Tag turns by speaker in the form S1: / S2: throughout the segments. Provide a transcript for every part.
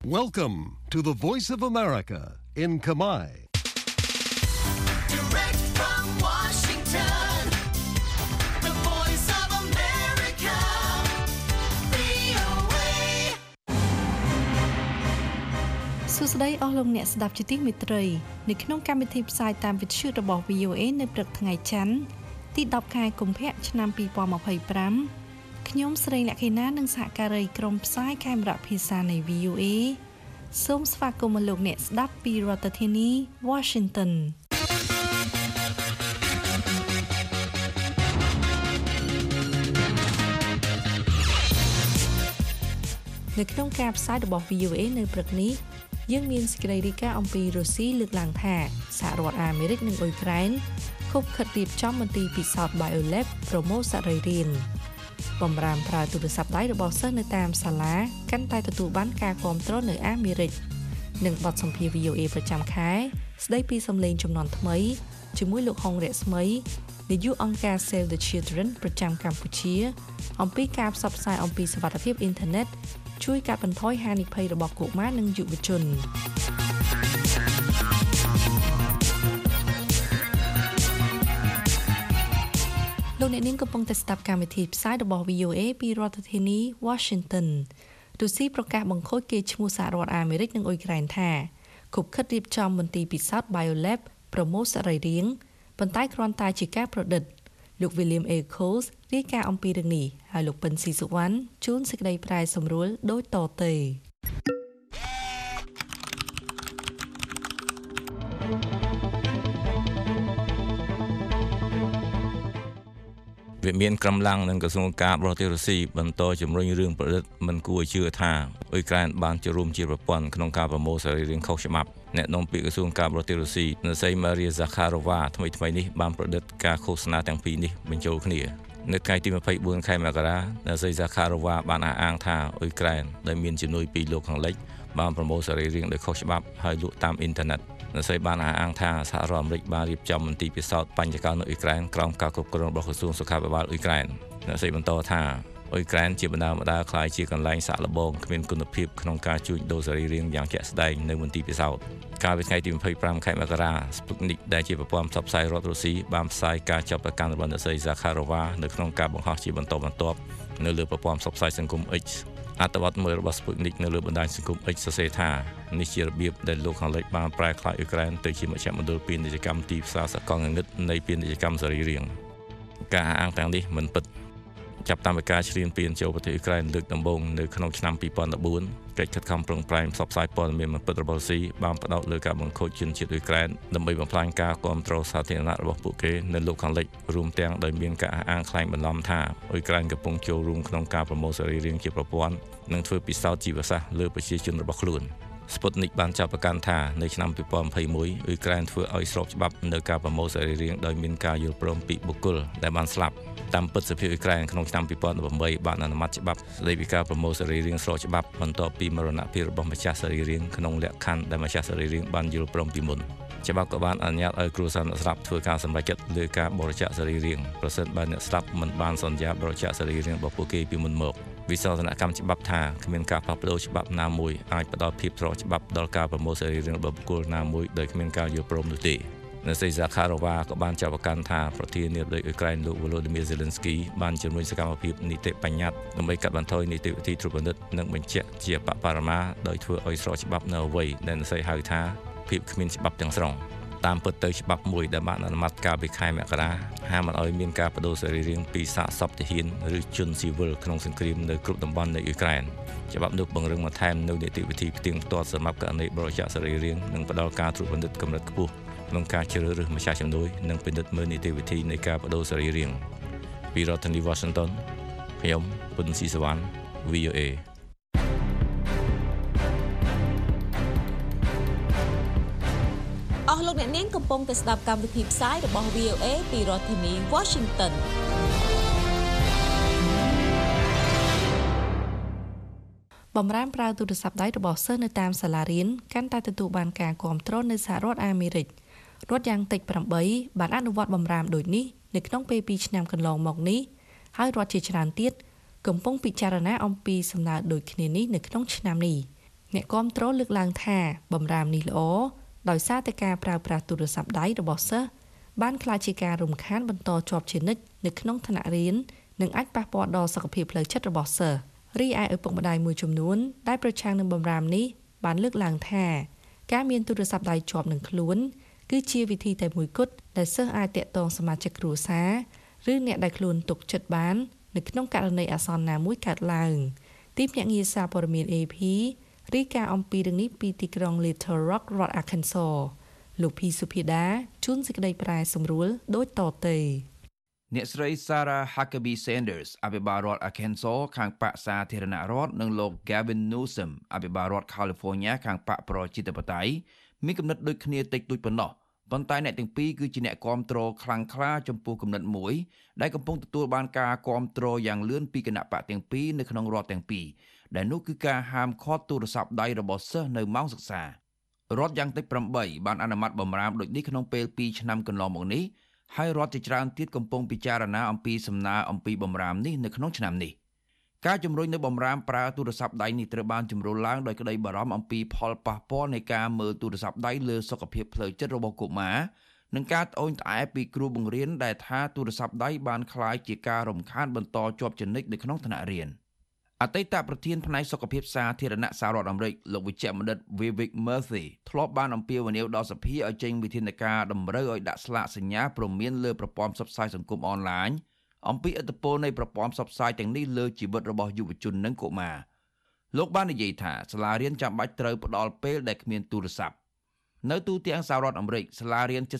S1: Welcome to the Voice of America in Kamai.
S2: Direct from Washington, the Voice of America, VOA.
S3: សួស្តីអស់លោកអ្នកស្ដាប់ជាទីមេត្រីនៅក្នុងកម្មវិធីផ្សាយតាមវិទ្យុរបស់ VOA នៅព្រឹកថ្ងៃច័ន្ទទី10ខែកុម្ភៈឆ្នាំ2025ខ្ញុំស្រីលក្ខិណានិងសហការីក្រុមផ្សាយខេមរៈភាសានៃ VOA សូមស្វាគមន៍លោកអ្នកស្ដាប់ពីរដ្ឋធានី Washington នៅក្នុងការផ្សាយរបស់ VOA នៅព្រឹកនេះយើងមានសេចក្តីរាយការណ៍អំពីរុស្ស៊ីលើកឡើងថាសហរដ្ឋអាមេរិកនិងអ៊ុយក្រែនខុបខិតរៀបចំមន្ទីរពិសោធន៍ BioLab ប្រមូលសរីរាង្គបម្រាមប្រើទូរស័ព្ទដៃរបស់សិស្សនៅតាមសាលាកាន់តែទទួលបានការគាំទ្រនៅអាមេរិកនិងបទសម្ភាសន៍ VOA ប្រចាំខែស្ដីពីសម្លេងជំនាន់ថ្មីជាមួយលោកហុងរស្មីនាយកអង្គការ Save the Children ប្រចាំកម្ពុជាអំពីការផ្សព្វផ្សាយអំពីសុវត្ថិភាពអ៊ីនធឺណិតជួយកាត់បន្ថយហានិភ័យរបស់កុមារនិងយុវជនលោកអ្នកនាងកំពុងតែស្ដាប់កម្មវិធីផ្សាយរបស់ VOA ពីរដ្ឋធានី Washington រុស្ស៊ីប្រកាសបង្ខូចកេរ្តិ៍ឈ្មោះសហរដ្ឋអាមេរិកនិងអ៊ុយក្រែនថាខុបខិតរៀបចំមន្ទីរពិសោធន៍ BioLab ប្រមូលសរីរាង្គប៉ុន្តែគ្រាន់តែជាការប្រឌិតលោក William A. Coles រាយការណ៍អំពីរឿងនេះហើយលោកពិនស៊ីសុវណ្ណជួនសេចក្តីប្រែសម្រួលដូចតទៅ
S4: វាមានក្រុមឡើងនឹងក្រសួងការបរទេសរុស្ស៊ីបន្តជំរុញរឿងប្រឌិតមិនគួរជឿថាអ៊ុយក្រែនបានចូលរួមជាប្រព័ន្ធក្នុងការប្រមូលសរីរាង្គខុសច្បាប់អ្នកនាំពាក្យក្រសួងការបរទេសរុស្ស៊ីអ្នកស្រី Maria Zakharova ថ្មីៗនេះបានប្រឌិតការឃោសនាទាំងពីរនេះបញ្ចូលគ្នានៅថ្ងៃទី24ខែមករាអ្នកស្រី Zakharova បានអះអាងថាអ៊ុយក្រែនដែលមានជំនួយពីលោកខាងលិចបានប្រមូលសរីរាង្គដោយខុសច្បាប់ហើយលក់តាមអ៊ីនធឺណិតអ្នកស្រីបានអះអាងថាសហរដ្ឋអាមេរិកបានរៀបចំមន្ទីរពិសោធន៍បញ្ចកោនៅអ៊ុយក្រែនក្រោមការគ្រប់គ្រងរបស់ក្រសួងសុខាភិបាលអ៊ុយក្រែនអ្នកស្រីបន្តថាអ៊ុយក្រែនជាបណ្ដាខ្លាយជាកន្លែងសាក់លបងគ្មានគុណភាពក្នុងការជួញដូរសរីរាង្គយ៉ាងជាក់ស្ដែងនៅមន្ទីរពិសោធន៍កាលពីថ្ងៃទី25ខែមករា Sputnik ដែលជាប្រព័ន្ធផ្សព្វផ្សាយរដ្ឋរុស្ស៊ីបានផ្សាយការចាប់ប្រកាន់របស់អ្នកស្រី Zakharova នៅក្នុងការបង្ហោះជាបន្តបន្ទាប់នៅលើប្រព័ន្ធផ្សព្វផ្សាយសង្គម X អត្ថបទមួយរបស់ Sputnik នៅលើបណ្ដាញសង្គម X សរសេរថានេះជារបៀបដែលលោកខាងលិចបានប្រែក្លាយអ៊ុយក្រែនទៅជាមជ្ឈមណ្ឌលពាណិជ្ជកម្មទីផ្សារសកលងងឹតនៃពាណិជ្ជកម្មសរីរាង្គការអះអាងទាំងនេះមិនពិតចាប់តាំងពីការឈ្លានពានចូលប្រទេសអ៊ុយក្រែនលើកដំបូងនៅក្នុងឆ្នាំ2014កិច្ចខិតខំប្រឹងប្រែងផ្សព្វផ្សាយព័ត៌មានមិនពិតរបស់រុស្ស៊ីបានផ្ដោតលើការបង្ខូចជនជាតិអ៊ុយក្រែនដើម្បីបំផ្លាញការគាំទ្រសាធារណៈរបស់ពួកគេនៅលោកខាងលិចរួមទាំងដោយមានការអះអាងក្លែងបន្លំថាអ៊ុយក្រែនកំពុងចូលរួមក្នុងការប្រមូលសរីរាង្គជាប្រព័ន្ធនិងធ្វើពិសោធន៍ជីវសាស្ត្រលើប្រជាជនរបស់ខ្លួន Sputnik បានចាប់ប្រកាន់ថានៅឆ្នាំ2021អ៊ុយក្រែនធ្វើឲ្យស្របច្បាប់នៅការប្រមូលសរីរាង្គដោយមានការយល់ព្រមពីបុគ្គលដែលបានស្លាប់តាមពិតសភាអ៊ុយក្រែនក្នុងឆ្នាំ2018បានអនុម័តច្បាប់ស្តីពីការប្រមូលសរីរាង្គស្របច្បាប់បន្ទាប់ពីមរណភាពរបស់ម្ចាស់សរីរាង្គក្នុងលក្ខខណ្ឌដែលម្ចាស់សរីរាង្គបានយល់ព្រមពីមុនច្បាប់ក៏បានអនុញ្ញាតឲ្យគ្រួសារអ្នកស្លាប់ធ្វើការសម្រេចចិត្តលើការបរិច្ចាគសរីរាង្គប្រសិនបើអ្នកស្លាប់មិនបានសន្យាបរិច្ចាគសរីរាង្គរបស់ពួកគេពីមុនមកវិសោធនកម្មច្បាប់ថាគ្មានការផ្លាស់ប្ដូរច្បាប់ណាមួយអាចផ្ដល់ភាពស្របច្បាប់ដល់ការប្រមូលសរីរាង្គរបស់បុគ្គលណាមួយដោយគ្មានការយល់ព្រមនោះទេអ្នកស្រី Zakharova ក៏បានចាប់ប្រកាន់ថាប្រធានាធិបតីអ៊ុយក្រែនលោក Volodymyr Zelensky បានជំរុញសកម្មភាពនីតិបញ្ញត្តិដើម្បីកាត់បន្ថយនីតិវិធីត្រួតពិនិត្យនិងបញ្ជាក់ជាបបរមាដោយធ្វើឲ្យស្របច្បាប់នៅអ្វីដែលអ្នកស្រីហៅថាភាពគ្មានច្បាប់ទាំងស្រុងតាមពិតទៅច្បាប់មួយដែលបានអនុម័តកាលពីខែមករាហាមមិនឲ្យមានការបដូរសរីរាង្គពីសាកសពទាហានឬជនស៊ីវិលក្នុងសង្គ្រាមនៅគ្រប់តំបន់នៃអ៊ុយក្រែនច្បាប់នោះបង្រឹងបន្ថែមនូវនីតិវិធីផ្ទៀងផ្ទាត់សម្រាប់ករណីបរិច្ចាគសរីរាង្គនិងផ្ដល់ការត្រួតពិនិត្យកម្រិតខ្ពស់ក្នុងការជ្រើសរើសម្ចាស់ជំនួយនិងពិនិត្យមើលនីតិវិធីនៃការបដូរសរីរាង្គពីរដ្ឋធានី Washington ខ្ញុំពុនស៊ីសវណ្ណ VOA
S3: អស់លោកអ្នកនាងកំពុងតែស្ដាប់កម្មវិធីផ្សាយរបស់ VOA ពីរដ្ឋធានី Washington បំរាមប្រើទូរស័ព្ទដៃរបស់សិស្សនៅតាមសាលារៀនកាន់តែទទួលបានការគាំទ្រនៅសហរដ្ឋអាមេរិករដ្ឋយ៉ាងតិច8បានអនុវត្តបំរាមដូចនេះនៅក្នុងពេល2ឆ្នាំកន្លងមកនេះហើយរដ្ឋជាច្រើនទៀតកំពុងពិចារណាអំពីសំណើដូចគ្នានេះនៅក្នុងឆ្នាំនេះអ្នកគាំទ្រលើកឡើងថាបំរាមនេះល្អដោយសារតែការប្រើប្រាស់ទូរស័ព្ទដៃរបស់សិស្សបានក្លាយជាការរំខានបន្តជាប់ជានិច្ចនៅក្នុងថ្នាក់រៀននិងអាចប៉ះពាល់ដល់សុខភាពផ្លូវចិត្តរបស់សិស្សរីឯឪពុកម្ដាយមួយចំនួនដែលប្រឆាំងនឹងបំរាមនេះបានលើកឡើងថាការមានទូរស័ព្ទដៃជាប់នឹងខ្លួនគឺជាវិធីតែមួយគត់ដែលសិស្សអាចតាក់ទងសមាជិកគ្រួសារឬអ្នកដែលខ្លួនទុកចិត្តបាននៅក្នុងករណីអាសន្នណាមួយកើតឡើងទីភ្នាក់ងារសារព័ត៌មាន AP រីកាអំពីរឿងនេះពីទីក្រុង Little Rock រដ្ឋ Arkansas លោកភីសុភាដាជួនសេចក្តីប្រែសម្រួលដូចតទៅ
S5: អ្នកស្រី Sarah Huckabee Sanders អភិបាលរដ្ឋ Arkansas ខាងបកសាធារណរដ្ឋនិងលោក Gavin Newsom អភិបាលរដ្ឋ California ខាងបកប្រជាធិបតេយ្យមានគំនិតដូចគ្នាតិចតួចប៉ុណ្ណោះប៉ុន្តែអ្នកទាំងពីរគឺជាអ្នកគាំទ្រខ្លាំងក្លាចំពោះគំនិតមួយដែលកំពុងទទួលបានការគាំទ្រយ៉ាងលឿនពីគណៈបកទាំងពីរនៅក្នុងរដ្ឋទាំងពីរដែលនោះគឺការហាមឃាត់ទូរស័ព្ទដៃរបស់សិស្សនៅម៉ោងសិក្សារដ្ឋយ៉ាងតិច8បានអនុម័តបម្រាមដូចនេះក្នុងពេល2ឆ្នាំកន្លងមកនេះហើយរដ្ឋជាច្រើនទៀតកំពុងពិចារណាអំពីសំណើអំពីបម្រាមនេះនៅក្នុងឆ្នាំនេះការជំរុញនៅបម្រាមប្រើទូរស័ព្ទដៃនេះត្រូវបានជំរុញឡើងដោយក្តីបារម្ភអំពីផលប៉ះពាល់នៃការមើលទូរស័ព្ទដៃលើសុខភាពផ្លូវចិត្តរបស់កុមារនិងការត្អូញត្អែពីគ្រូបង្រៀនដែលថាទូរស័ព្ទដៃបានក្លាយជាការរំខានបន្តជាប់ជានិច្ចនៅក្នុងថ្នាក់រៀនអតីតប្រធានផ្នែកសុខភាពសាធារណៈសហរដ្ឋអាមេរិកលោកវិជ្ជបណ្ឌិត Vivek Murthy ធ្លាប់បានអំពាវនាវដល់សភាឲ្យចេញវិធានការតម្រូវឲ្យដាក់ស្លាកសញ្ញាព្រមានលើប្រព័ន្ធផ្សព្វផ្សាយសង្គមអនឡាញអំពីឥទ្ធិពលនៃប្រព័ន្ធផ្សព្វផ្សាយទាំងនេះលើជីវិតរបស់យុវជននិងកុមារលោកបាននិយាយថាសាលារៀនចាំបាច់ត្រូវផ្ដល់ពេលដែលគ្មានទូរស័ព្ទនៅទូទាំងសហរដ្ឋអាមេរិកសាលារៀន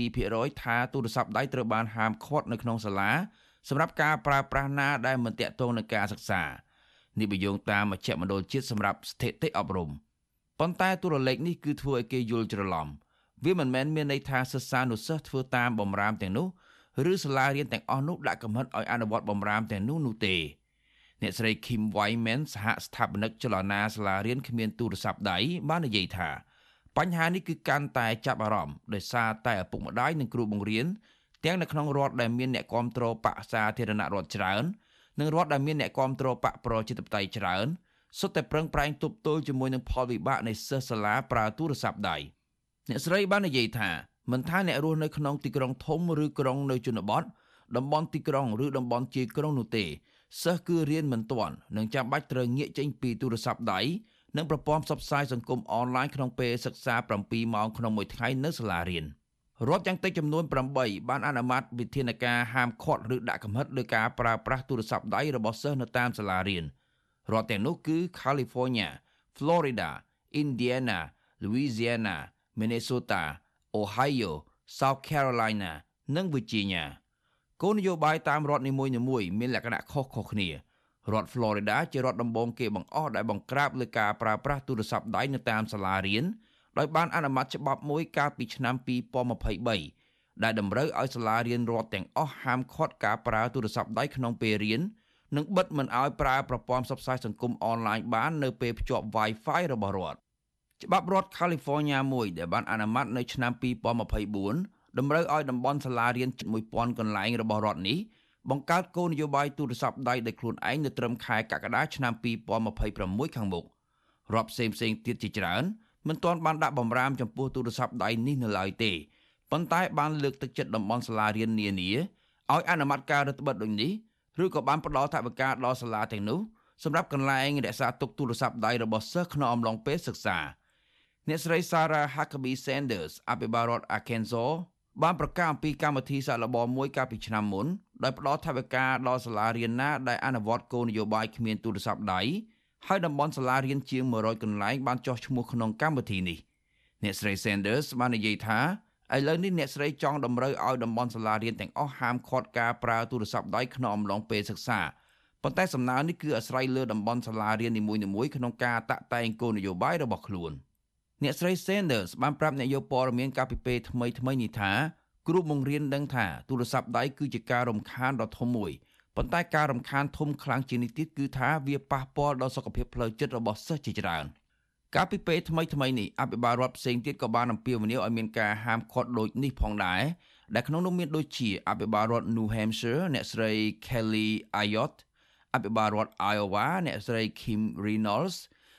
S5: 77% ថាទូរស័ព្ទដៃត្រូវបានហាមឃាត់នៅក្នុងសាលាសម្រាប់ការប្រើប្រាស់ណាដែលមិនទាក់ទងនឹងការសិក្សានេះបញ្យងតាមមជ្ឈមណ្ឌលជាតិសម្រាប់ស្ថិតិអប់រំប៉ុន្តែតួលេខនេះគឺធ្វើឲ្យគេយល់ច្រឡំវាមិនមែនមានន័យថាសិស្សានុសិស្សធ្វើតាមបម្រាមទាំងនោះឬសាលារៀនទាំងអស់នោះដាក់កំហិតឲ្យអនុវត្តបម្រាមទាំងនោះទេអ្នកស្រី Kim Wyman សហស្ថាបនិកចលនាសាលារៀនគ្មានទូរស័ព្ទដៃបាននិយាយថាបញ្ហានេះគឺកាន់តែចាប់អារម្មណ៍ដោយសារតែឪពុកម្ដាយនិងគ្រូបង្រៀនទាំងនៅក្នុងរដ្ឋដែលមានអ្នកគាំទ្របកសាធារណរដ្ឋច្រើននិងរដ្ឋដែលមានអ្នកគាំទ្របកប្រជាធិបតេយ្យច្រើនសុទ្ធតែប្រឹងប្រែងទប់ទល់ជាមួយនឹងផលវិបាកនៃសិស្សសាលាប្រើទូរស័ព្ទដៃអ្នកស្រីបាននិយាយថាមិនថាអ្នករស់នៅក្នុងទីក្រុងធំឬក្រុងនៅជនបទតំបន់ទីក្រុងឬតំបន់ជាយក្រុងនោះទេសិស្សគឺរៀនមិនទាន់និងចាំបាច់ត្រូវងាកចេញពីទូរស័ព្ទដៃនិងប្រព័ន្ធផ្សព្វផ្សាយសង្គមអនឡាញក្នុងពេលសិក្សា7ម៉ោងក្នុងមួយថ្ងៃនៅសាលារៀនរដ្ឋយ៉ាងតិចចំនួន8បានអនុម័តវិធានការហាមឃាត់ឬដាក់កំហិតលើការប្រើប្រាស់ទូរស័ព្ទដៃរបស់សិស្សនៅតាមសាលារៀនរដ្ឋទាំងនោះគឺ California, Florida, Indiana, Louisiana, Minnesota, Ohio, South Carolina និង Virginia គោលនយោបាយតាមរដ្ឋនីមួយៗមានលក្ខណៈខុសៗគ្នារដ្ឋ Florida ជារដ្ឋដំបូងគេបង្អស់ដែលបង្ក្រាបលើការប្រើប្រាស់ទូរស័ព្ទដៃនៅតាមសាលារៀនដោយបានអនុម័តច្បាប់មួយកាលពីឆ្នាំ2023ដែលតម្រូវឲ្យសាលារៀនរដ្ឋទាំងអស់ហាមឃាត់ការប្រើទូរស័ព្ទដៃក្នុងពេលរៀននិងបិទមិនឲ្យប្រើប្រព័ន្ធផ្សព្វផ្សាយសង្គមអនឡាញបាននៅពេលភ្ជាប់ Wi-Fi របស់រដ្ឋច្បាប់រដ្ឋ California មួយដែលបានអនុម័តនៅឆ្នាំ2024តម្រូវឲ្យតំបន់សាលារៀនជិត 1000 កន្លែងរបស់រដ្ឋនេះបង្កើតគោលនយោបាយទូរស័ព្ទដៃដោយខ្លួនឯងនៅត្រឹមខែកក្កដាឆ្នាំ2026ខាងមុខរដ្ឋផ្សេងៗទៀតជាច្រើនមិនទាន់បានដាក់បម្រាមចំពោះទូរស័ព្ទដៃនេះនៅឡើយទេប៉ុន្តែបានលើកទឹកចិត្តតំបន់សាលារៀននានាឲ្យអនុម័តការរដ្ឋបិទដូចនេះឬក៏បានផ្ដល់ថវិកាដល់សាលាទាំងនោះសម្រាប់កន្លែងរក្សាទុកទូរស័ព្ទដៃរបស់សិស្សក្នុងអំឡុងពេលសិក្សាអ្នកស្រី Sarah Huckabee Sanders អភិបាលរដ្ឋ Arkansas បានប្រកាសអំពីកម្មវិធីសាកល្បងមួយកាលពីឆ្នាំមុនដោយផ្ដល់ថវិកាដល់សាលារៀនណាដែលអនុវត្តគោលនយោបាយគ្មានទូរស័ព្ទដៃហើយតំបន់សាលារៀនជាង100កន្លែងបានចុះឈ្មោះក្នុងកម្មវិធីនេះអ្នកស្រី Sanders បាននិយាយថាឥឡូវនេះអ្នកស្រីចង់តម្រូវឲ្យតំបន់សាលារៀនទាំងអស់ហាមឃាត់ការប្រើទូរស័ព្ទដៃក្នុងអំឡុងពេលសិក្សាប៉ុន្តែសំណើនេះគឺអាស្រ័យលើតំបន់សាលារៀននីមួយៗក្នុងការតាក់តែងគោលនយោបាយរបស់ខ្លួនអ្នកស្រី Sanders បានប្រាប់អ្នកយកព័ត៌មានកាលពីពេលថ្មីនេះថាគ្រូបង្រៀនដឹងថាទូរស័ព្ទដៃគឺជាការរំខានដ៏ធំមួយប៉ុន្តែការរំខានធំខ្លាំងជាងនេះទៀតគឺថាវាប៉ះពាល់ដល់សុខភាពផ្លូវចិត្តរបស់សិស្សជាច្រើនកាលពីពេលថ្មីនេះអភិបាលរដ្ឋផ្សេងទៀតក៏បានអំពាវនាវឲ្យមានការហាមឃាត់ដូចនេះផងដែរដែលក្នុងនោះមានដូចជាអភិបាលរដ្ឋ New Hampshire អ្នកស្រី Kelly Ayotte អភិបាលរដ្ឋ Iowa អ្នកស្រី Kim Reynolds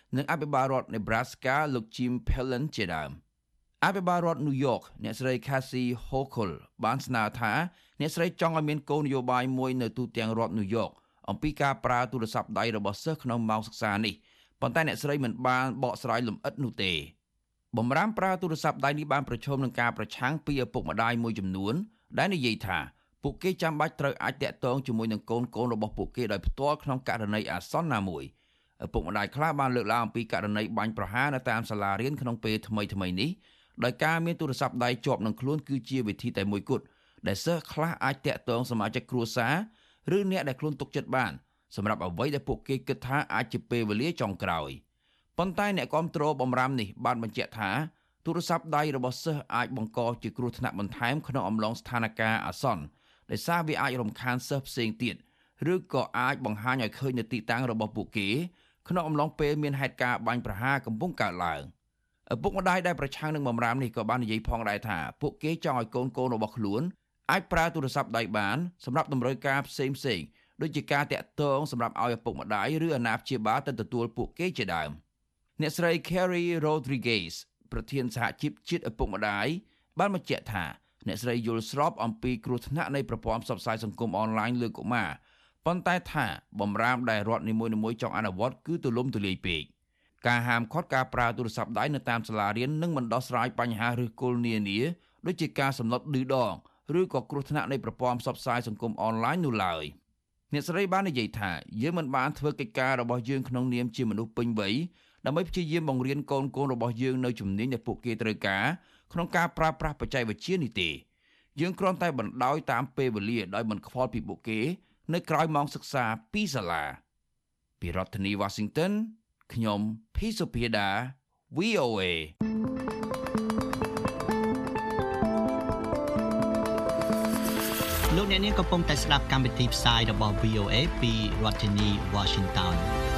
S5: និងអភិបាលរដ្ឋ Nebraska លោក Jim Phelan ជាដើមអភិបាលរដ្ឋ New York អ្នកស្រី Kathy Hochul បានស្នើថាអ្នកស្រីចង់ឲ្យមានគោលនយោបាយមួយនៅទូទាំងរដ្ឋ New York អំពីការប្រើទូរស័ព្ទដៃរបស់សិស្សក្នុងម៉ោងសិក្សានេះប៉ុន្តែអ្នកស្រីមិនបានបកស្រាយលម្អិតនោះទេបម្រាមប្រើទូរស័ព្ទដៃនេះបានប្រឈមនឹងការប្រឆាំងពីឪពុកម្ដាយមួយចំនួនដែលនិយាយថាពួកគេចាំបាច់ត្រូវអាចតាក់ទងជាមួយនឹងកូនរបស់ពួកគេដោយផ្ទាល់ក្នុងករណីអាសន្នណាមួយឪពុកម្ដាយខ្លះបានលើកឡើងអំពីករណីបាញ់ប្រហារនៅតាមសាលារៀនក្នុងពេលថ្មីនេះដោយការមានទូរស័ព្ទដៃជាប់នឹងខ្លួនគឺជាវិធីតែមួយគត់ដែលសិស្សខ្លះអាចតាក់ទងសមាជិកគ្រួសារឬអ្នកដែលខ្លួនទុកចិត្តបានសម្រាប់អ្វីដែលពួកគេគិតថាអាចជាពេលវេលាចុងក្រោយប៉ុន្តែអ្នកគាំទ្របម្រាមនេះបានបញ្ជាក់ថាទូរស័ព្ទដៃរបស់សិស្សអាចបង្កជាគ្រោះថ្នាក់បន្ថែមក្នុងអំឡុងស្ថានភាពអាសន្នដោយសារវាអាចរំខានសិស្សផ្សេងទៀតឬក៏អាចបង្ហាញឲ្យឃើញនៅទីតាំងរបស់ពួកគេក្នុងអំឡុងពេលមានហេតុការណ៍បាញ់ប្រហារកំពុងកើតឡើងឪពុកម្ដាយដែលប្រឆាំងនឹងបម្រាមនេះក៏បាននិយាយផងដែរថាពួកគេចង់ឲ្យកូនរបស់ខ្លួនអាចប្រើទូរស័ព្ទដៃបានសម្រាប់តម្រូវការផ្សេងដូចជាការតាក់ទងសម្រាប់ឲ្យឪពុកម្ដាយឬអាណាព្យាបាលទៅទទួលពួកគេជាដើមអ្នកស្រី Carrie Rodriguez ប្រធានសហជីពជាតិឪពុកម្ដាយបានបញ្ជាក់ថាអ្នកស្រីយល់ស្របអំពីគ្រោះថ្នាក់នៃប្រព័ន្ធផ្សព្វផ្សាយសង្គមអនឡាញលើកុមារប៉ុន្តែថាបម្រាមដែលរដ្ឋនីមួយៗចង់អនុវត្តគឺទូលំទូលាយពេកការហាមឃាត់ការប្រើទូរស័ព្ទដៃនៅតាមសាលារៀននឹងមិនដោះស្រាយបញ្ហាឬគល់នានាដូចជាការសម្លុតឌឺដងឬក៏គ្រោះថ្នាក់នៃប្រព័ន្ធផ្សព្វផ្សាយសង្គមអនឡាញនោះឡើយអ្នកស្រីបាននិយាយថាយើងមិនបានធ្វើកិច្ចការរបស់យើងក្នុងនាមជាមនុស្សពេញវ័យដើម្បីព្យាយាមបង្រៀនកូនរបស់យើងនៅជំនាញដែលពួកគេត្រូវការក្នុងការប្រើប្រាស់បច្ចេកវិទ្យានេះទេយើងគ្រាន់តែបណ្ដោយតាមពេលវេលាដោយមិនខ្វល់ពីពួកគេនៅក្រៅម៉ោងសិក្សាពីសាលាពីរដ្ឋធានី Washington ខ្ញុំ Phisopheda VOA
S6: លោកអ្នកនាងកំពុងតែស្ដាប់កម្មវិធីផ្សាយរបស់ VOA ពីរដ្ឋធានី Washington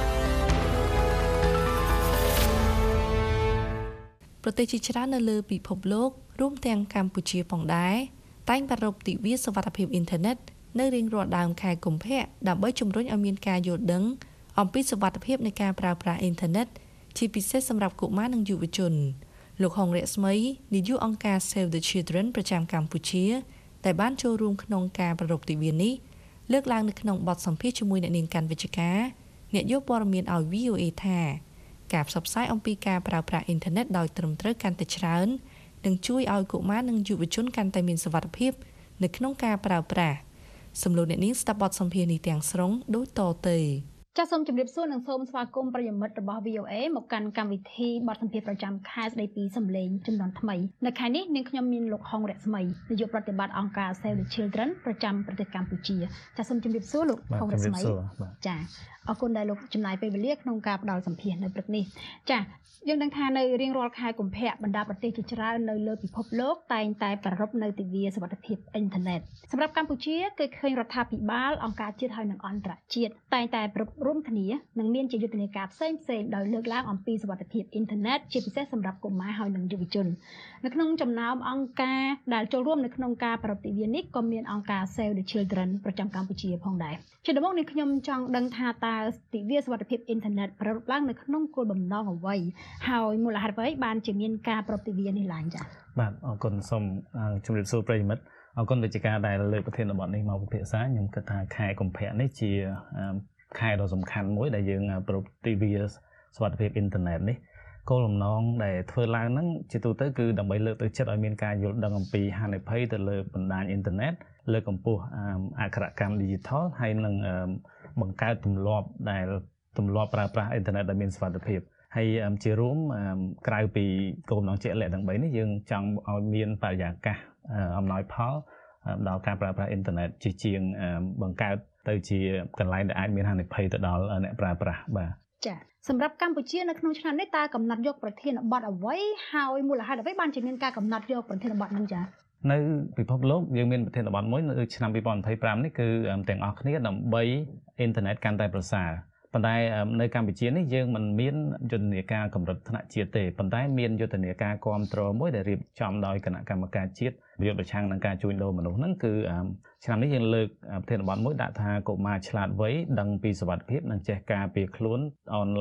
S3: ប្រទេសជាច្រើននៅលើពិភពលោករួមទាំងកម្ពុជាផងដែរតែងប្រារព្ធទិវាសុវត្ថិភាពអ៊ីនធឺណិតនៅរៀងរាល់ដើមខែកុម្ភៈដើម្បីជំរុញឲ្យមានការយល់ដឹងអំពីសុវត្ថិភាពនៃការប្រើប្រាស់អ៊ីនធឺណិតជាពិសេសសម្រាប់កុមារនិងយុវជនលោកហុងរស្មីនាយកអង្គការ Save the Children ប្រចាំកម្ពុជាដែលបានចូលរួមក្នុងការប្រារព្ធទិវានេះលើកឡើងនៅក្នុងបទសម្ភាសន៍ជាមួយអ្នកនាងកាន់វិជ្ជការអ្នកយកព័ត៌មានឲ្យ VOA ថាការផ្សព្វផ្សាយអំពីការប្រើប្រាស់អ៊ីនធឺណិតដោយត្រឹមត្រូវកាន់តែច្រើននឹងជួយឲ្យកុមារនិងយុវជនកាន់តែមានសុវត្ថិភាពនៅក្នុងការប្រើប្រាស់សំឡេងអ្នកនាងស្ដាប់បទសម្ភាសន៍នេះទាំងស្រុងដូចតទៅ
S7: ចាសសូមជម្រាបសួរនិងសូមស្វាគមន៍ប្រិយមិត្តរបស់ VOA មកកាន់កម្មវិធីបទសម្ភាសន៍ប្រចាំខែស្ដីពីសម្លេងចំនួនថ្មីនៅខែនេះនាងខ្ញុំមានលោកហុងរស្មីនាយកប្រតិបត្តិអង្គការ Save the Children ប្រចាំប្រទេសកម្ពុជាចាសសូមជម្រាបសួរលោកហុងរស្មីចាអរគុណដែលលោកចំណាយពេលវេលាក្នុងការផ្ដល់សម្ភាសន៍នៅព្រឹកនេះចាយើងដឹងថានៅរៀងរាល់ខែកុម្ភៈបណ្ដាប្រទេសជាច្រើននៅលើពិភពលោកតែងតែប្រារព្ធនៅទិវាសុវត្ថិភាពអ៊ីនធឺណិតសម្រាប់កម្ពុជាគឺឃើញរដ្ឋាភិបាលអង្គការជាតិហើយនិងអន្តរជាតិតែងតែប្ររួមគ្នានិងមានជាយុទ្ធនាការផ្សេងដោយលើកឡើងអំពីសុវត្ថិភាពអ៊ីនធឺណិតជាពិសេសសម្រាប់កុមារហើយនិងយុវជននៅក្នុងចំណោមអង្គការដែលចូលរួមនៅក្នុងការប្រារព្ធទិវានេះក៏មានអង្គការ Save the Children ប្រចាំកម្ពុជាផងដែរជាដំបូងនេះខ្ញុំចង់ដឹងថាតើទិវាសុវត្ថិភាពអ៊ីនធឺណិតប្រារព្ធឡើងនៅក្នុងគោលបំណងអ្វីហើយមូលហេតុអ្វីបានជាមានការប្រារព្ធទិវានេះឡើងចា៎
S8: បាទអរគុណសូមជម្រាបសួរប្រិយមិត្តអរគុណវិជ្ជការដែលលើកប្រធានបទនេះមកពិភាក្សាខ្ញុំគិតថាខែកុម្ភៈនេះជាខែដ៏សំខាន់មួយដែលយើងប្រារព្ធទិវាសុវត្ថិភាពអ៊ីនធឺណិតនេះគោលបំណងដែលធ្វើឡើងហ្នឹងជាទូទៅគឺដើម្បីលើកទឹកចិត្តឲ្យមានការយល់ដឹងអំពីហានិភ័យទៅលើបណ្ដាញអ៊ីនធឺណិតលើកកម្ពស់អក្ខរកម្ម Digital ហើយនឹងបង្កើតទម្លាប់ប្រើប្រាស់អ៊ីនធឺណិតដែលមានសុវត្ថិភាពហើយជារួមក្រៅពីគោលបំណងជាក់លាក់ទាំង3នេះយើងចង់ឲ្យមានបរិយាកាសអំណោយផលដល់ការប្រើប្រាស់អ៊ីនធឺណិតជាជាងបង្កើតទៅជាកន្លែងដែលអាចមានហានិភ័យទៅដល់អ្នកប្រើប្រាស់បាទ
S7: ចាសម្រាប់កម្ពុជានៅក្នុងឆ្នាំនេះតើកំណត់យកប្រធានបទអ្វីហើយមូលហេតុអ្វីបានជាមានការកំណត់យកប្រធានបទនេះចា
S8: នៅពិភពលោកយើងមានប្រធានបទមួយនៅឆ្នាំ2025នេះគឺទាំងអស់គ្នាដើម្បីអ៊ីនធឺណិតកាន់តែប្រសើរប៉ុន្តែនៅកម្ពុជានេះយើងមិនមានយុទ្ធនាការកម្រិតថ្នាក់ជាតិទេប៉ុន្តែមានយុទ្ធនាការគាំទ្រមួយដែលរៀបចំដោយគណៈកម្មការជាតិវិទ្យុប្រឆាំងនឹងការជួញដូរមនុស្សហ្នឹងគឺឆ្នាំនេះយើងលើកប្រធានបទមួយដាក់ថាកុមារឆ្លាតវៃដឹងពីសុវត្ថិភាពនិងចេះការពារខ្លួនអនឡាញ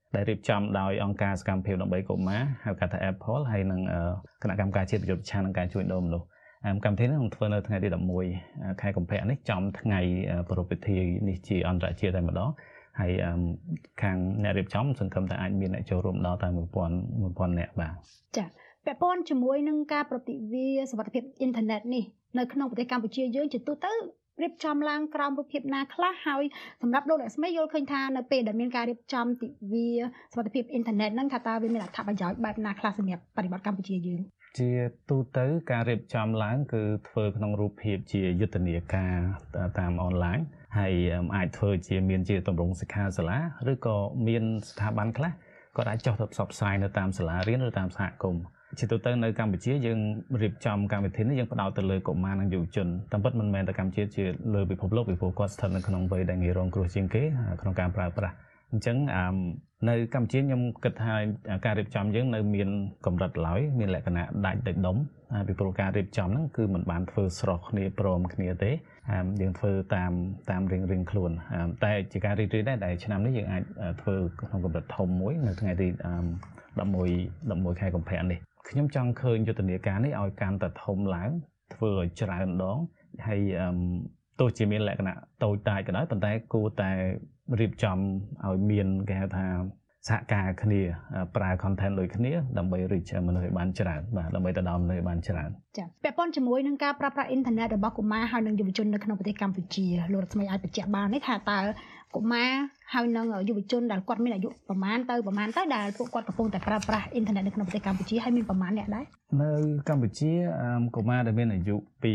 S8: ដែលរៀបចំដោយអង្គការសកម្មភាពដើម្បីកុមារហៅកាត់ថា Apple ហើយនិងគណៈកម្មការជាតិប្រយុទ្ធប្រឆាំងនឹងការជួញដូរមនុស្សកម្មវិធីនេះនឹងធ្វើនៅថ្ងៃទី11ខែកុម្ភៈនេះចំថ្ងៃប្រពៃពិធីនេះជាអន្តរជាតិតែម្ដងហើយខាងអ្នករៀបចំសង្ឃឹមថាអាចមានអ្នកចូលរួមដល់តែ1000នាក់បាទ
S7: ចា៎ពាក់ព័ន្ធជាមួយនឹងការប្រតិវាសុវត្ថិភាពអ៊ីនធឺណិតនេះនៅក្នុងប្រទេសកម្ពុជាយើងជាទូទៅរៀបចំឡើងក្រោមរូបភាពណាខ្លះហើយសម្រាប់លោកអ្នកស្មីយល់ឃើញថានៅពេលដែលមានការរៀបចំទិវាសុវត្ថិភាពអ៊ីនធឺណិតហ្នឹងថាតើវាមានអត្ថប្រយោជន៍បែបណាខ្លះសម្រាប់បរិបទកម្ពុជាយើង
S8: ជាទូទៅការរៀបចំឡើងគឺធ្វើក្នុងរូបភាពជាយុទ្ធនាការតាមអនឡាញហើយអាចធ្វើជាមានជាទម្រង់សិក្ខាសាលាឬក៏មានស្ថាប័នខ្លះក៏អាចចុះទៅផ្សព្វផ្សាយនៅតាមសាលារៀនឬតាមសហគមន៍ជាទូទៅនៅកម្ពុជាយើងរៀបចំកម្មវិធីនេះយើងផ្ដោតទៅលើកុមារនិងយុវជនតាមពិតមិនមែនតែកម្ពុជាជាលើពិភពលោកពីព្រោះគាត់ស្ថិតនៅក្នុងវ័យដែលងាយរងគ្រោះជាងគេក្នុងការប្រើប្រាស់អញ្ចឹងនៅកម្ពុជាខ្ញុំគិតថាការរៀបចំយើងនៅមានកម្រិតឡើយមានលក្ខណៈដាច់ដោយដុំពីព្រោះការរៀបចំហ្នឹងគឺមិនបានធ្វើស្រុះគ្នាព្រមគ្នាទេយើងធ្វើតាមរៀងខ្លួនតែជាការរីករាយដែរដែលឆ្នាំនេះយើងអាចធ្វើក្នុងកម្រិតធំមួយនៅថ្ងៃទី11ខែកុម្ភៈនេះខ្ញុំចង់ឃើញយុទ្ធនាការនេះឲ្យកាន់តែធំឡើងធ្វើឲ្យច្រើនដងហើយទោះជាមានលក្ខណៈតូចតាចក៏ដោយប៉ុន្តែគួរតែរៀបចំឲ្យមានគេហៅថាសហការគ្នាប្រើ content ដូចគ្នាដើម្បី reach មនុស្សឲ្យបានច្រើនបាទដើម្បីទៅដល់មនុស្សឲ្យបានច្រើន
S7: ចា៎ពាក់ព័ន្ធជាមួយនឹងការប្រើប្រាស់អ៊ីនធឺណិតរបស់កុមារហើយនិងយុវជននៅក្នុងប្រទេសកម្ពុជាលោករស្មីអាចបញ្ជាក់បានទេថាតើកុមារហើយនិងយុវជនដែលគាត់មានអាយុប្រមាណទៅដែលពួកគាត់កំពុងតែប្រើប្រាស់អ៊ីនធឺណិតនៅក្នុងប្រទេសកម្ពុជាហើយមានប្រមាណអ្នកដែរ
S8: នៅកម្ពុជាកុមារដែលមានអាយុពី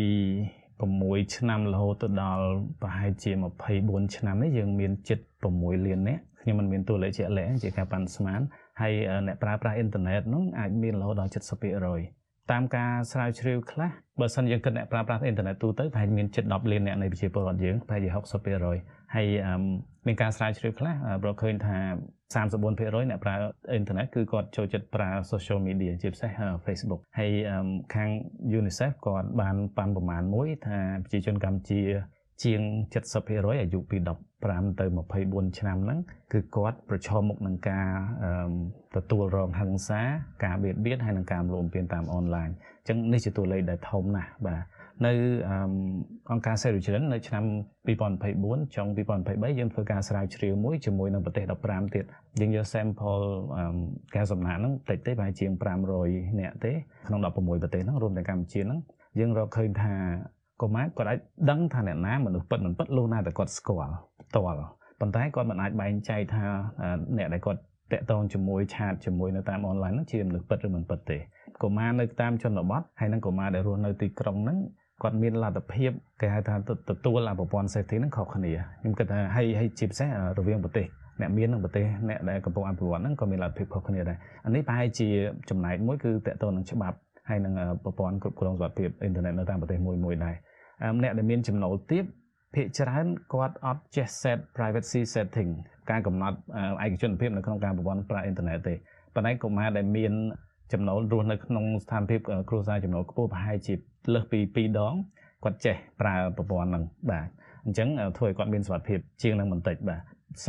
S8: 6ឆ្នាំរហូតទៅដល់ប្រហែលជា24ឆ្នាំនេះយើងមានជិត6លាននាក់ខ្ញុំមិនមានតួលេខជាក់លាក់ជាការប៉ាន់ស្មានហើយអ្នកប្រើប្រាស់អ៊ីនធឺណិតនោះអាចមានរហូតដល់ 70% តាមការស្រាវជ្រាវខ្លះបើសិនយើងគិតអ្នកប្រើប្រាស់អ៊ីនធឺណិតទូទៅប្រហែលមានជិត10លាននាក់នៃប្រជាពលរដ្ឋយើងប្រហែលជា 60% ហើយមានការស្រាវជ្រាវខ្លះប្រកឃើញថា34%អ្នកប្រើអ៊ីនធឺណិតគឺគាត់ចូលចិត្តប្រើ social media ជាពិសេស Facebook ហើយខាង UNICEF គាត់បានប៉ាន់ប្រមាណមួយថាប្រជាជនកម្ពុជាជាង 70% អាយុពី15ទៅ24ឆ្នាំហ្នឹងគឺគាត់ប្រឈមមុខនឹងការទទួលរងហិង្សាការបៀតបៀនហើយនឹងការរំលោភបំពានតាមអនឡាញអញ្ចឹងនេះជាតួលេខដែលធំណាស់បាទនៅអង្គការ Save the Children នៅឆ្នាំ2024ចុង2023យើងធ្វើការស្រាវជ្រាវមួយជាមួយនឹងប្រទេស15ទៀតយើងយក sample ការសំណាក់ហ្នឹងតិចទេប្រហែលជាង500នាក់ទេក្នុង16ប្រទេសហ្នឹងរួមទាំងកម្ពុជាហ្នឹងយើងរកឃើញថាកុមារគាត់អាចដឹងថាអ្នកណាមនុស្សពិតមិនពិតលោកណាតែគាត់ស្គាល់ផ្ទាល់ប៉ុន្តែគាត់មិនអាចបែងចែកថាអ្នកដែលគាត់តាក់ទងជាមួយឆាតជាមួយនៅតាមអនឡាញហ្នឹងជាមនុស្សពិតឬមិនពិតទេកុមារនៅតាមជនបទហើយនិងកុមារដែលរស់នៅទីក្រុងហ្នឹងគាត់មានលទ្ធភាពគេហៅថាទទួលប្រព័ន្ធ safety ហ្នឹងខុសគ្នាខ្ញុំគិតថាហើយជាពិសេសរវាងប្រទេសអ្នកមាននិងប្រទេសអ្នកដែលកំពុងអភិវឌ្ឍហ្នឹងក៏មានលទ្ធភាពខុសគ្នាដែរអានេះប្រហែលជាចំណែកមួយគឺតាក់ទងនឹងច្បាប់ហើយនឹងប្រព័ន្ធគ្រប់គ្រងសុវត្ថិភាពអ៊ីនធឺណិតនៅតាមប្រទេសមួយដែរអ្នកដែលមានចំណូលទាបភាគច្រើនគាត់អត់ចេះ set privacy setting ការកំណត់ឯកជនភាពនៅក្នុងការប្រព័ន្ធប្រើអ៊ីនធឺណិតទេប៉ុន្តែកុមារដែលមានចំណូលរស់នៅក្នុងស្ថានភាពគ្រួសារចំណូលខ្ពស់ប្រហែលជាលើសពី2ដងគាត់ចេះប្រើប្រព័ន្ធហ្នឹងបាទអញ្ចឹងធ្វើឲ្យគាត់មានសុវត្ថិភាពជាងនឹងបន្តិចបាទ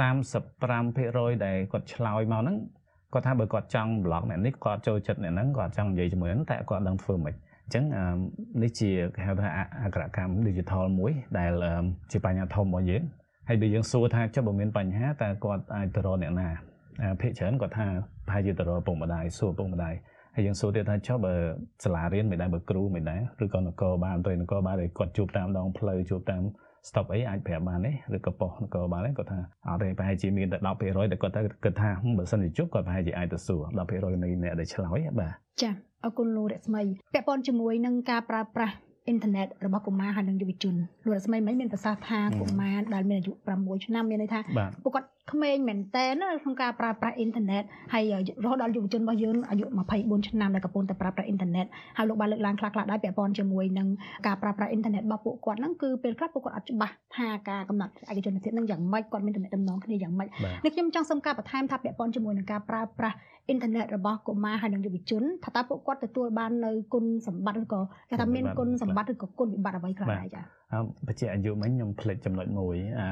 S8: 35% ដែលគាត់ឆ្លើយមកហ្នឹងគាត់ថាបើគាត់ចង់ block អ្នកនេះគាត់ចូលចិត្តអ្នកហ្នឹងគាត់ចង់និយាយជាមួយហ្នឹងតែគាត់ដឹងធ្វើមិនអញ្ចឹងនេះជាគេហៅថាអក្ខរកម្ម digital មួយដែលជាបញ្ហាធំរបស់យើងហើយបើយើងសួរថាចុះបើមានបញ្ហាតើគាត់អាចទៅរកអ្នកណាភាគច្រើនគាត់ថាប្រហែលជាទៅរកពុកម្ដាយសួរពុកម្ដាយហើយយើងសួរទៀតថាចុះបើសាលារៀនមិនដែរបើគ្រូមិនដែរឬក៏នគរបាលនគរបាលដែលគាត់ជួបតាមដងផ្លូវជួបតាម stop អីអាចប្រាប់បានទេឬក៏ប៉ុស្តិ៍នគរបាលគាត់ថាអត់ទេប្រហែលជាមានតែ 10% ដែលគាត់ទៅគិតថាបើសិនជាជួបគាត់ប្រហែលជាអាចទៅសួរ 10% នៃអ្នកដែលឆ្លើយបាទ
S7: ចា៎អរគុណលោករស្មីពាក់ព័ន្ធជាមួយនឹងការប្រើប្រាស់អ៊ីនធឺណិតរបស់កុមារហើយនិងយុវជនលោករស្មីមិនមានប្រសាសន៍ថាកុមារដែលមានអាយុ6ឆ្នាំមានន័យថាពួកគាត់ក្មេងមែនតើក្នុងការប្រើប្រាស់អ៊ីនធឺណិតហើយរហូតដល់យុវជនរបស់យើងអាយុ24ឆ្នាំដែលកំពុងតែប្រើប្រាស់អ៊ីនធឺណិតហើយលោកបានលើកឡើងខ្លះៗដែរពាក់ព័ន្ធជាមួយនឹងការប្រើប្រាស់អ៊ីនធឺណិតរបស់ពួកគាត់ហ្នឹងគឺពេលខ្លះពួកគាត់អត់ច្បាស់ថាការកំណត់ឯកជនភាពហ្នឹងយ៉ាងម៉េចគាត់មានទំនាក់ទំនងគ្នាយ៉ាងម៉េចនេះខ្ញុំចង់សូមការបន្ថែមថាពាក់ព័ន្ធជាមួយនឹងការប្រើប្រាស់អ៊ីនធឺណិតរបស់កុមារហើយនិងយុវជនថាតើពួកគាត់ទទួលបាននៅគុណសម្បត្តិឬក៏គេថាមានគុណសម្បត្តិឬក៏គុណវិបត្តិអ្វីខ្លះដែរចា៎
S8: បច្ចេកអាយុមិញខ្ញុំភ្លេចចំណុចមួយ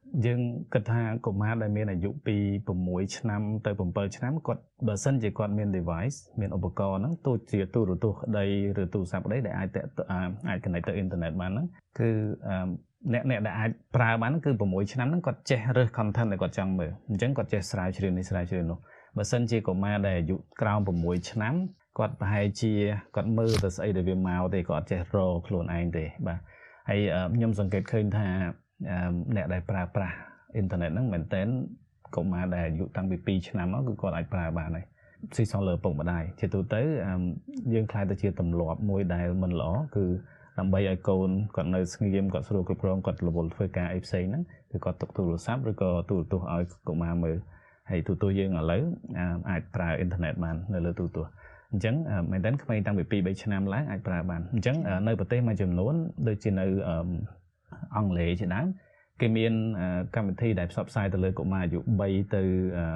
S8: យើងគិតថាកុមារដែលមានអាយុពី6ឆ្នាំទៅ7ឆ្នាំគាត់បើសិនជាគាត់មាន device មានឧបករណ៍ហ្នឹងទោះជាទូរទស្សន៍ក្តីឬទូរស័ព្ទក្តីដែលអាច connect ទៅ internet បានហ្នឹងគឺអ្នកដែលអាចប្រើបានគឺ6ឆ្នាំហ្នឹងគាត់ចេះរើស content ដែលគាត់ចង់មើលអញ្ចឹងគាត់ចេះស្រាវជ្រាវនេះស្រាវជ្រាវនោះបើសិនជាកុមារដែលអាយុក្រោម6ឆ្នាំគាត់ប្រហែលជាគាត់មើលទៅស្អីដែលវាមកទេគាត់អត់ចេះរកខ្លួនឯងទេបាទហើយខ្ញុំសង្កេតឃើញថាអ្នកដែលប្រើប្រាស់អ៊ីនធឺណិតហ្នឹងមែនតើកុមារដែលអាយុតាំងពី2ឆ្នាំមកគឺគាត់អាចប្រើបានហើយស៊ីសងលើពុកម្ដាយជាទូទៅយើងខ្លាចទៅជាទម្លាប់មួយដែលមិនល្អគឺដើម្បីឲ្យកូនគាត់នៅស្ងៀមគាត់ស្រួលគ្រប់គ្រងគាត់រវល់ធ្វើការអីផ្សេងហ្នឹងគឺគាត់ទុកទូរស័ព្ទឬក៏ទូរទស្សន៍ឲ្យកុមារមើលហើយទូរទស្សន៍យើងឥឡូវអាចប្រើអ៊ីនធឺណិតបាននៅលើទូរទស្សន៍អញ្ចឹងមែនតើក្មេងតាំងពី2 3ឆ្នាំឡើងអាចប្រើបានអញ្ចឹងនៅប្រទេសមួយចំនួនដូចជានៅអង់គ្លេសជាដើមគេមានកម្មវិធីដែលផ្សព្វផ្សាយទៅលើកុមារអាយុ3ទៅ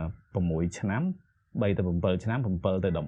S8: 6ឆ្នាំ3ទៅ7ឆ្នាំ7ទៅ11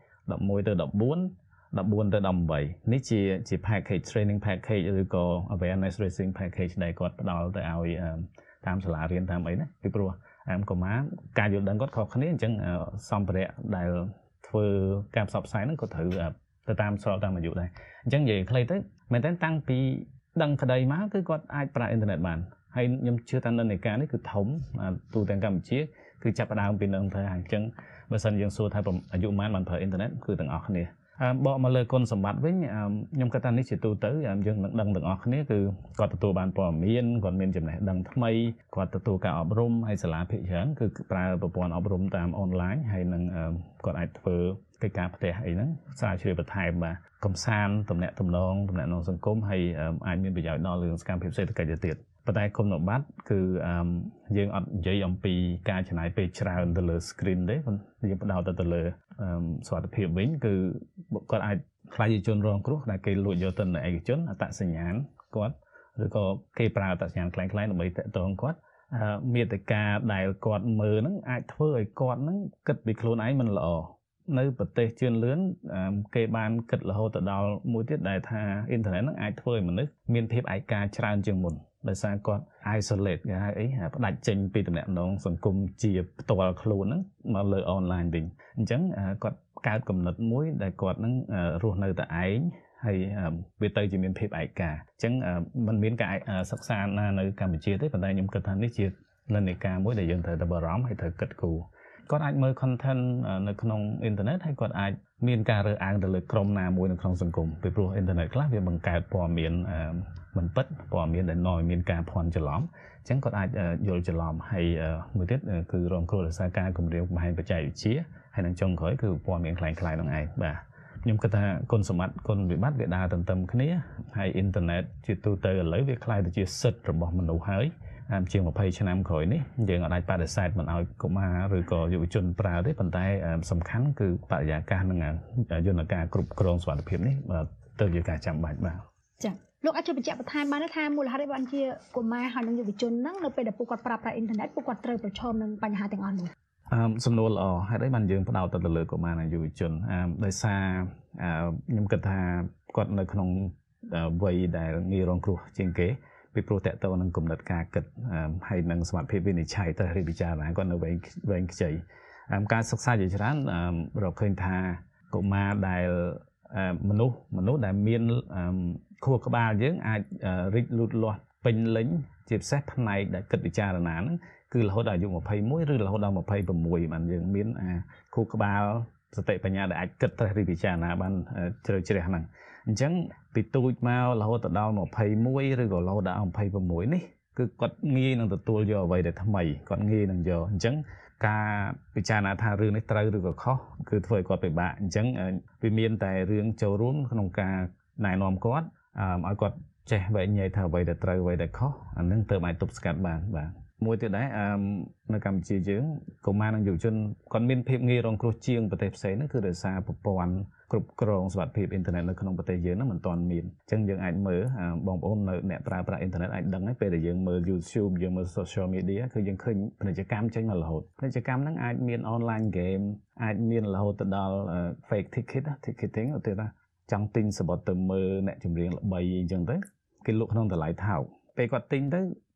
S8: 11ទៅ14 14ទៅ18នេះជា package training package ឬក៏ awareness raising package ដែលគាត់ផ្ដល់ទៅឲ្យតាមសាលារៀនតាមអីណាពីព្រោះកុមារការយល់ដឹងគាត់ខុសគ្នាអញ្ចឹងសម្ភារៈដែលធ្វើការផ្សព្វផ្សាយហ្នឹងក៏ត្រូវទៅតាមស្របតាមអាយុដែរអញ្ចឹងនិយាយខ្លីទៅមែនតើតាំងពីដឹងក្តីមកគឺគាត់អាចប្រើអ៊ីនធឺណិតបានហើយខ្ញុំជឿថានិន្នាការនេះគឺធំទូទាំងកម្ពុជាគឺចាប់ផ្ដើមពីនឹងទៅហើយអញ្ចឹងបើសិនយើងសួរថាអាយុប៉ុន្មានបានប្រើអ៊ីនធឺណិតគឺទាំងអស់គ្នាបកមកលើគុណសម្បត្តិវិញខ្ញុំគិតថានេះជាទូទៅយើងនឹងដឹងទាំងអស់គ្នាគឺគាត់ទទួលបានព័ត៌មានគាត់មានចំណេះដឹងថ្មីគាត់ទទួលការអប់រំហើយសាលាភាគច្រើនគឺប្រើប្រព័ន្ធអប់រំតាមអនឡាញហើយនឹងគាត់អាចធ្វើកិច្ចការផ្ទះអីហ្នឹងស្រាវជ្រាវបន្ថែមបាទកំសាន្តទំនាក់ទំនងសង្គមហើយអាចមានប្រយោជន៍ដល់រឿងសកម្មភាពសេដ្ឋកិច្ចទៅទៀតប៉ុន្តែគុណសម្បត្តិគឺយើងអត់និយាយអំពីការចំណាយពេលច្រើនទៅលើ screen ទេយើងផ្ដោតទៅលើសុខភាពវិញគឺគាត់អាចខ្លាយជាជនរងគ្រោះដែលគេលួចយកទៅនៅឯកជនអត្តសញ្ញាណគាត់ឬក៏គេប្រើអត្តសញ្ញាណខ្លាំងៗដើម្បីតាក់ទងគាត់មាតិកាដែលគាត់មើលហ្នឹងអាចធ្វើឲ្យគាត់ហ្នឹងគិតពីខ្លួនឯងមិនល្អនៅប្រទេសជឿនលឿនគេបានគិតរហូតទៅដល់មួយទៀតដែលថាអ៊ីនធឺណិតហ្នឹងអាចធ្វើឲ្យមនុស្សមានភាពឯកាច្រើនជាងមុនដោយសារគាត់ isolate គេហៅអីផ្ដាច់ចេញពីទំនាក់ទំនងសង្គមជាផ្ទាល់ខ្លួនហ្នឹងមកលើ online វិញអញ្ចឹងគាត់កើតគំនិតមួយដែលគាត់ហ្នឹងរស់នៅតែឯងហើយវាទៅជាមានភាពឯកាអញ្ចឹងมันមានការសិក្សាណានៅកម្ពុជាទេប៉ុន្តែខ្ញុំគិតថានេះជានិន្នាការមួយដែលយើងត្រូវតែបារម្ភហើយត្រូវគិតគូរគាត់អាចមើល content នៅក្នុងអ៊ីនធឺណិតហើយគាត់អាចមានការរើសអើងទៅលើក្រុមណាមួយនៅក្នុងសង្គមពីព្រោះអ៊ីនធឺណិតខ្លះវាបង្កើតព័ត៌មានមិនពិតព័ត៌មានដែលនាំឲ្យមានការភ័ន្តច្រឡំអញ្ចឹងគាត់អាចយល់ច្រឡំហើយមួយទៀតគឺរងគ្រោះដោយសារការគម្រាមកំហែងបច្ចេកវិទ្យាហើយនឹងចុងក្រោយគឺព័ត៌មានខ្លាំងៗហ្នឹងឯងបាទខ្ញុំគិតថាគុណសម្បត្តិគុណវិបត្តិវាដើរទន្ទឹមគ្នាហើយអ៊ីនធឺណិតជាទូទៅឥឡូវវាคล้ายទៅជាសិទ្ធិរបស់មនុស្សហើយជាង20ឆ្នាំក្រោយនេះយើងអាចបដិសេធមិនឲ្យកុមារឬក៏យុវជនប្រើទេប៉ុន្តែសំខាន់គឺបរិយាកាសនិងយន្តការគ្រប់គ្រងសុខភាពនេះទៅជាការចាំបាច់បាទ
S7: ចា៎លោកអាចបញ្ជាក់បន្ថែមបានទេថាមូលហេតុអីបានជាកុមារហើយនិងយុវជនហ្នឹងនៅពេលដែលពួកគាត់ប្រើប្រាស់អ៊ីនធឺណិតពួកគាត់ត្រូវប្រឈមនឹងបញ្ហាទាំងអស់នេះ
S8: សំណួរល្អហេតុអីបានយើងផ្ដោតទៅលើកុមារនិងយុវជនដោយសារខ្ញុំគិតថាគាត់នៅក្នុងវ័យដែលងាយរងគ្រោះជាងគេពីព្រោះតកតនឹងគំនិតការគិតហើយនឹងសមត្ថភាពវិនិច្ឆ័យទៅពិចារណាគាត់នៅវែងខ្ចីការសិក្សាជាច្រើនរកឃើញថាកុមារដែលមនុស្សដែលមានខួរក្បាលយើងអាចរីកលូតលាស់ពេញលេញជាពិសេសផ្នែកដែលគិតពិចារណាហ្នឹងគឺរហូតដល់អាយុ21ឬរហូតដល់26បានយើងមានខួរក្បាលសតិបញ្ញាដែលអាចគិតត្រេះរិះពិចារណាបានជ្រៅជ្រះហ្នឹងអញ្ចឹងពីទូចមករហូតដល់21ឬក៏រហូតដល់26នេះគឺគាត់ងាយនឹងទទួលយកអ្វីដែលថ្មីគាត់ងាយនឹងយកអញ្ចឹងការពិចារណាថារឿងនេះត្រូវឬក៏ខុសគឺធ្វើឲ្យគាត់ពិបាកអញ្ចឹងវាមានតែរឿងចូលរួមក្នុងការណែនាំគាត់ឲ្យគាត់ចេះវែងញែកថាអ្វីដែលត្រូវអ្វីដែលខុសអានឹងទើបអាចទប់ស្កាត់បានបាទមួយទៀតដែរនៅកម្ពុជាយើងកុមារនិងយុវជនគាត់មានភាពងាយរងគ្រោះជាងប្រទេសផ្សេងហ្នឹងគឺដោយសារប្រព័ន្ធគ្រប់គ្រងសុវត្ថិភាពអ៊ីនធឺណិតនៅក្នុងប្រទេសយើងហ្នឹងមិនទាន់មានអញ្ចឹងយើងអាចមើលបងប្អូននៅអ្នកប្រើប្រាស់អ៊ីនធឺណិតអាចដឹងហើយពេលដែលយើងមើល YouTube យើងមើល social media គឺយើងឃើញពាណិជ្ជកម្មចេញមករហូតពាណិជ្ជកម្មហ្នឹងអាចមាន online game អាចមានរហូតទៅដល់ fake ticketing ឧទាហរណ៍ចង់ទិញសម្បត្តិទៅមើលអ្នកចម្រៀងល្បីអីចឹងទៅគេលក់ក្នុងតម្លៃថោកពេលគាត់ទិញទៅ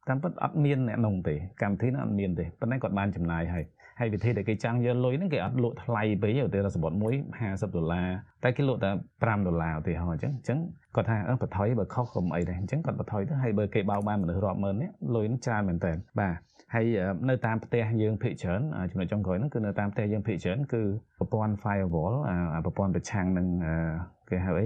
S8: តាមពិតអត់មានអ្នកនងទេកម្មវិធីនោះអត់មានទេប៉ុន្តែគាត់បានចំណាយហើយវិធីដែលគេចង់យកលុយហ្នឹងគេអត់លក់ថ្លៃពេកទេឧទាហរណ៍សម្បត្តិមួយ$50តែគេលក់តែ$5ឧទាហរណ៍អញ្ចឹងគាត់ថាបន្ថយបើខុសក៏មិនអីដែរអញ្ចឹងគាត់បន្ថយទៅហើយបើគេបោកបានមនុស្សរាប់ម៉ឺននេះលុយហ្នឹងច្រើនមែនតើបាទហើយនៅតាមផ្ទះយើងភាគច្រើនចំណុចចុងក្រោយហ្នឹងគឺនៅតាមផ្ទះយើងភាគច្រើនគឺប្រព័ន្ធ firewall ប្រព័ន្ធប្រឆាំងនឹងគេហៅអី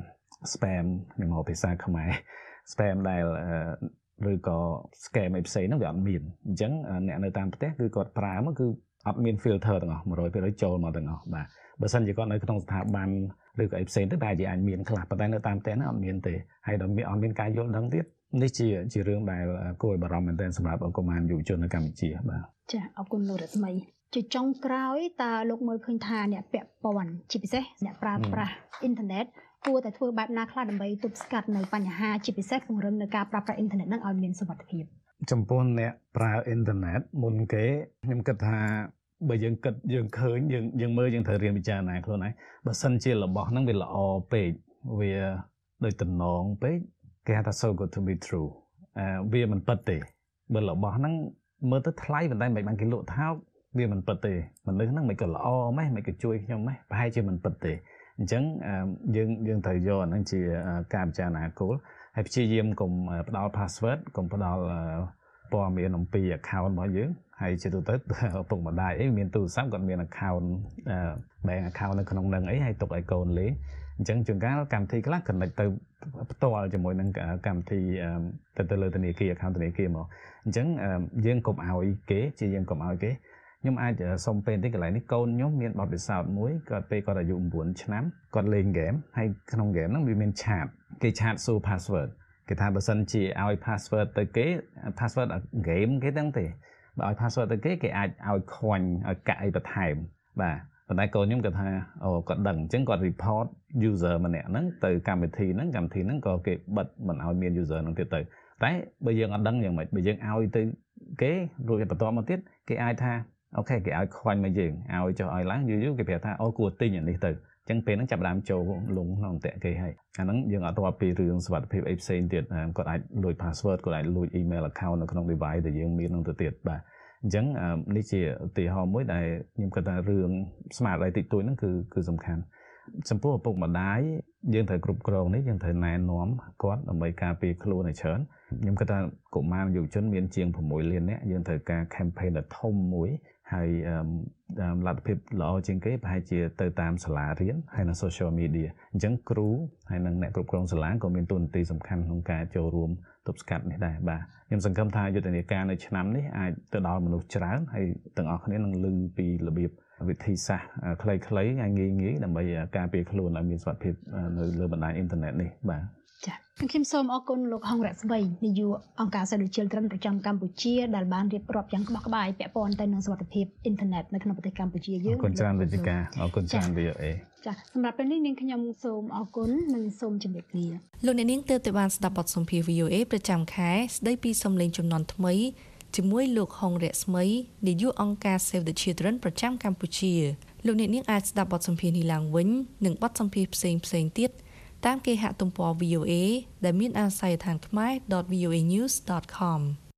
S8: spam ខ្ញុំហៅភាសាខ្មែរ spam ដែលឬក៏ scam អីផ្សេងហ្នឹងវាអត់មានអញ្ចឹងអ្នកនៅតាមផ្ទះគឺគាត់ប្រើមកគឺអត់មាន filter ទាំងអស់ 100% ចូលមកទាំងអស់បាទបើសិនជាគាត់នៅក្នុងស្ថាប័នឬក៏អីផ្សេងទៅតែជាអាចមានខ្លះប៉ុន្តែនៅតាមផ្ទះហ្នឹងអត់មានទេហើយដល់មានអត់មានការយល់ដឹងទៀតនេះជារឿងដែលគួរឲ្យបារម្ភមែនទែនសម្រាប់កុមារយុវជននៅកម្ពុជាបាទ
S7: ចាអរគុណលោករស្មីជាចុងក្រោយតើលោកមើលឃើញថាអ្នកពាក់ព័ន្ធជាពិសេសអ្នកប្រើប្រាស់អ៊ីនធឺណិតគួរតែធ្វើបែបណាខ្លះដើម្បីទប់ស្កាត់នៅបញ្ហាជាពិសេសពង្រឹងនៅការប្រើប្រាស់អ៊ីនធឺណិតនឹងឲ្យមានសុវត្ថិភាព
S8: ចំពោះអ្នកប្រើអ៊ីនធឺណិតមុនគេខ្ញុំគិតថាបើយើងគិតយើងឃើញយើងមើលយើងត្រូវរៀនពិចារណាខ្លួនឯងបើសិនជារបស់ហ្នឹងវាល្អពេកវាដូចតំណងពេកគេហៅថា so good to be true វាមិនពិតទេបើរបស់ហ្នឹងមើលទៅថ្លៃប៉ុន្តែមិនបានគេលក់ថោកវាមិនពិតទេមនុស្សហ្នឹងមិនក៏ល្អម៉េះមិនក៏ជួយខ្ញុំម៉េះប្រហែលជាមិនពិតទេអញ្ចឹងយើងត្រូវយកអាហ្នឹងជាការពិចារណាគោលហើយព្យាយាមកុំផ្ដល់ password កុំផ្ដល់ព័ត៌មានអំពី account របស់យើងហើយជាទូទៅឪពុកម្ដាយអីមានទូរស័ព្ទគាត់មាន account bank account នៅក្នុងហ្នឹងអីហើយទុកឲ្យកូនលេងអញ្ចឹងជួនកាលកម្មវិធីខ្លះ connect ទៅផ្ទាល់ជាមួយនឹងកម្មវិធីទៅលើធនាគារ account ធនាគារមកអញ្ចឹងយើងកុំឲ្យគេជាយើងកុំឲ្យគេខ្ញុំអាចសុំពេលតិចកន្លែងនេះកូនខ្ញុំមានបទពិសោធន៍មួយគាត់ពេលគាត់អាយុ9ឆ្នាំគាត់លេងហ្គេមហើយក្នុងហ្គេមហ្នឹងវាមានឆាតគេឆាតសួរ password គេថាបើសិនជាឲ្យ password ទៅគេ password ហ្គេមគេទាំងទេបើឲ្យ password ទៅគេអាចឲ្យខ្វាញ់ឲ្យកាក់អីបន្ថែមបាទប៉ុន្តែកូនខ្ញុំគាត់ថាគាត់ដឹងអញ្ចឹងគាត់ report user ម្នាក់ហ្នឹងទៅកម្មវិធីហ្នឹងក៏គេបិទមិនឲ្យមាន user ហ្នឹងទៀតទៅតែបើយើងអត់ដឹងយ៉ាងម៉េចបើយើងឲ្យទៅគេរួចបន្ទាប់មកទៀតគេអាចថាអូខេគេឲ្យខ្វាញ់មកយើងឲ្យចុះឲ្យឡើងយូរគេប្រាប់ថាគួរទិញអានេះទៅអញ្ចឹងពេលហ្នឹងចាប់ដើមចូលលងក្នុងតាក់គេហើយអាហ្នឹងយើងអត់ទាល់ពីរឿងសុវត្ថិភាពអីផ្សេងទៀតគាត់អាចលួច password គាត់អាចលួច email account នៅក្នុង device ដែលយើងមានហ្នឹងទៅទៀតបាទអញ្ចឹងនេះជាឧទាហរណ៍មួយដែលខ្ញុំគិតថារឿងស្មារតីតិចតួចហ្នឹងគឺសំខាន់ចំពោះឪពុកម្ដាយយើងត្រូវគ្រប់គ្រងនេះយើងត្រូវណែនាំគាត់ដើម្បីការពារខ្លួនឲ្យច្រើនខ្ញុំគិតថាកុមារយុវជនមានជាង6លាននាក់យើងត្រូវការ campaign ដ៏ធំមួយហើយលទ្ធភាពល្អជាងគេប្រហែលជាទៅតាមសាលារៀនហើយនៅ social media អញ្ចឹងគ្រូហើយនិងអ្នកគ្រប់គ្រងសាលាក៏មានតួនាទីសំខាន់ក្នុងការចូលរួមទប់ស្កាត់នេះដែរបាទខ្ញុំសង្ឃឹមថាយុទ្ធនាការនៅឆ្នាំនេះអាចទៅដល់មនុស្សច្រើនហើយទាំងអស់គ្នានឹងឮពីរបៀបវិធីសាស្ត្រខ្លីៗងាយៗដើម្បីការពារខ្លួនឲ្យមានសុវត្ថិភាពនៅលើបណ្ដាញអ៊ីនធឺណិតនេះបាទ
S7: ចា៎ខ្ញុំសូមអរគុណលោកហុងរស្មីនាយកអង្គការ Save the Children ប្រចាំកម្ពុជាដែលបានរៀបរាប់យ៉ាងក្បោះក្បាយពាក់ព័ន្ធទៅនឹងសុវត្ថិភាពអ៊ីនធឺណិតនៅក្នុងប្រទេសកម្ពុជាយើង
S8: អរគុណច្រើនវិទ្យាអរគុណច្រើន VOA
S7: ចា៎សម្រាប់ពេលនេះនាងខ្ញុំសូមអរគុណនិងសូមជម្រាបលា
S3: លោកអ្នកនាងទើបតែបានស្ដាប់បទសម្ភាសន៍ VOA ប្រចាំខែស្ដីពីសំឡេងជំនាន់ថ្មីជាមួយលោកហុងរស្មីនាយកអង្គការ Save the Children ប្រចាំកម្ពុជាលោកអ្នកនាងអាចស្ដាប់បទសម្ភាសន៍នេះឡើងវិញនិងបទសម្ភាសន៍ផ្សេងទៀតតាមគេហទំព័រ VOA ដែលមានអាសយដ្ឋានខ្មែរ .voanews.com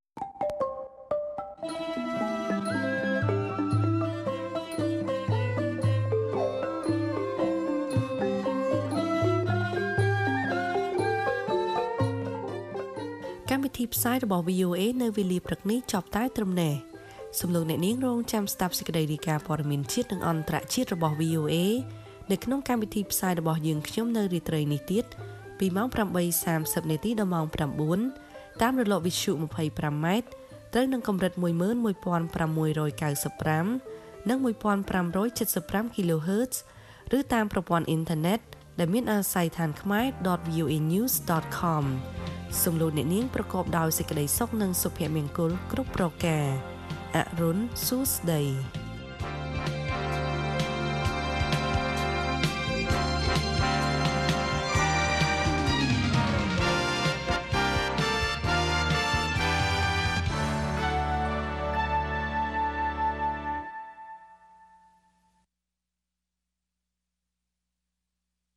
S3: កម្មវិធីផ្សាយរបស់ VOA នៅវេលាព្រឹកនេះចប់តែត្រឹមនេះសូមលោកអ្នកនាងរងចាំស្ដាប់សេចក្តីរាយការណ៍ព័ត៌មានជាតិនិងអន្តរជាតិរបស់ VOA នៅក្នុងកម្មវិធីផ្សាយរបស់យើងខ្ញុំនៅរាត្រីនេះទៀតពីម៉ោង 8:30 នាទីដល់ម៉ោង 9 តាមរលកវិទ្យុ 25m ត្រូវនឹងកម្រិត 11695 និង 1575 kHz ឬតាមប្រព័ន្ធអ៊ីនធឺណិតដែលមានអាសយដ្ឋានខ្មែរ .voanews.com សូមលោកអ្នកនាងប្រកបដោយសេចក្តីសុខនិងសុភមង្គលគ្រប់ប្រការអរុនសួស្តី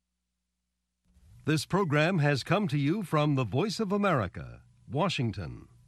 S1: This program has come to you from the Voice of America, Washington.